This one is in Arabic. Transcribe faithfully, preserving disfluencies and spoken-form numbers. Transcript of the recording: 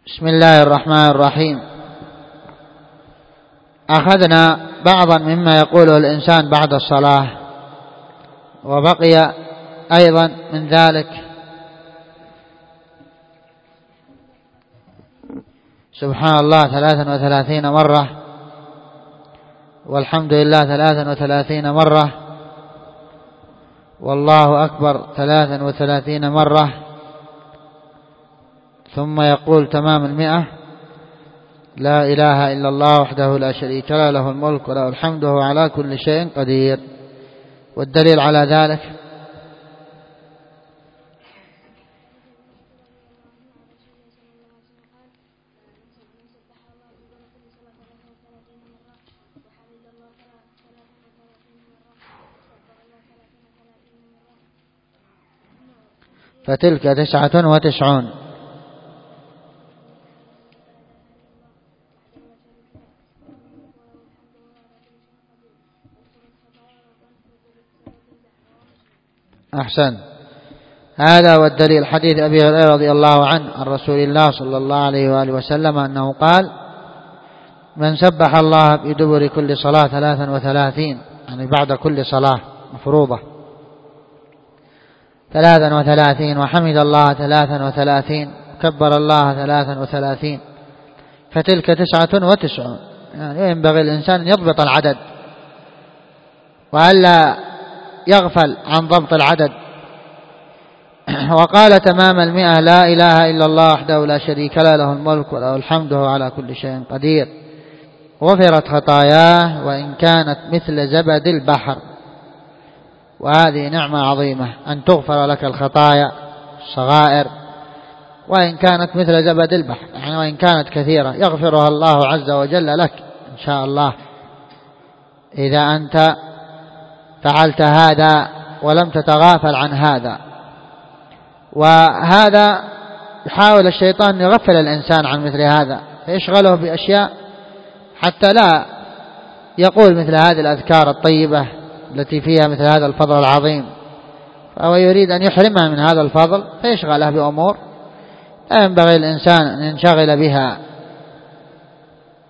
بسم الله الرحمن الرحيم. أخذنا بعضا مما يقوله الإنسان بعد الصلاة، وبقي أيضا من ذلك سبحان الله ثلاثا وثلاثين مرة، والحمد لله ثلاثا وثلاثين مرة، والله أكبر ثلاثا وثلاثين مرة، ثم يقول تمام المئة: لا إله إلا الله وحده لا شريك له، له الملك وله الحمد وهو على كل شيء قدير. والدليل على ذلك فتلك تسعة وتسعون. أحسن. هذا هو الدليل. حديث أبي هريرة رضي الله عنه عن رسول الله صلى الله عليه وآله وسلم أنه قال: من سبح الله بدبر كل صلاة ثلاثا وثلاثين، يعني بعد كل صلاة مفروضة ثلاثا وثلاثين، وحمد الله ثلاثا وثلاثين، كبر الله ثلاثا وثلاثين، فتلك تسعة وتسعون. يعني ينبغي الإنسان أن يضبط العدد وألا يغفل عن ضبط العدد. وقال تمام المئة: لا إله إلا الله وحده لا شريك له، له الملك وله الحمد وهو على كل شيء قدير. غفرت خطاياه وإن كانت مثل زبد البحر. وهذه نعمة عظيمة أن تغفر لك الخطايا الصغائر وإن كانت مثل زبد البحر، يعني وإن كانت كثيرة يغفرها الله عز وجل لك إن شاء الله إذا أنت فعلت هذا ولم تتغافل عن هذا. وهذا يحاول الشيطان يغفل الإنسان عن مثل هذا، فيشغله بأشياء حتى لا يقول مثل هذه الأذكار الطيبة التي فيها مثل هذا الفضل العظيم، فهو يريد أن يحرمها من هذا الفضل فيشغله بأمور لا ينبغي الإنسان أن ينشغل بها.